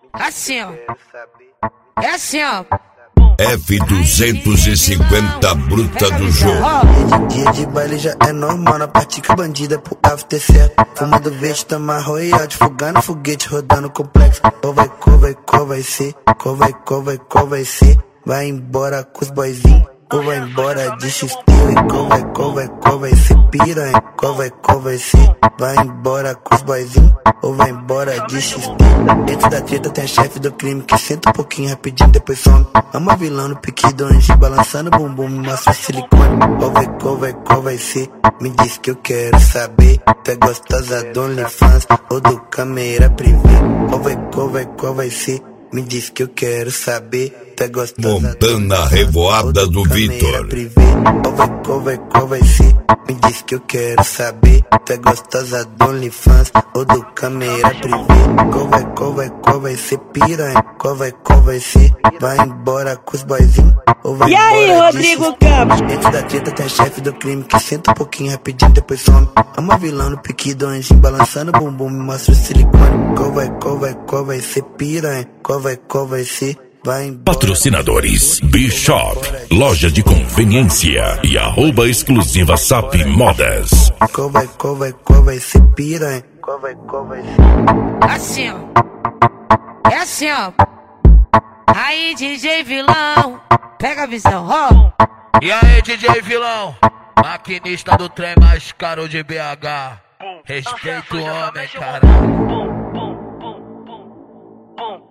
Assim, ó. É assim, ó. F250 bruta do jogo. Dia de baile já é normal, na prática bandida pro after certo. Fumando verde, tama royal, fugando foguete, rodando complexo. Qual vai ser, qual vai ser. Vai embora com os boyzinhos, ou vai embora de XT. Qual vai ser piranha, qual vai ser. Vai embora com os boyzinhos, ou vai embora de XT. Dentro da treta tem a chefe do crime que senta um pouquinho rapidinho, depois some. Ama vilão no pique do anjo, balançando o bumbum, me mostra o silicone. Qual vai ser? Me diz que eu quero saber. Tu é gostosa do OnlyFans ou do câmera privê? Qual vai ser? Me diz que eu quero saber. Tu é gostosa Montana Revoada do Vitor. Qual vai ser? Me diz que eu quero saber. Tu é gostosa do OnlyFans ou do câmera privê? Qual vai ser piranha? Qual vai ser? Vai embora com os boyzinhos ou vai E aí, embora Rodrigo Campos? Dentro da treta tem a chefe do crime que senta um pouquinho rapidinho, depois some. Ama vilão no pique do anjinho, balançando o bumbum, me mostra o silicone. Qual vai ser piranha? Qual vai ser? Patrocinadores Bishop, loja de conveniência e @exclusiva SAP Modas. Qual vai ser piranha? Qual vai ser? Assim, ó. É assim, ó. Aí, DJ vilão, pega a visão, ó. E aí, DJ vilão, maquinista do trem mais caro de BH. Respeita o homem, caralho.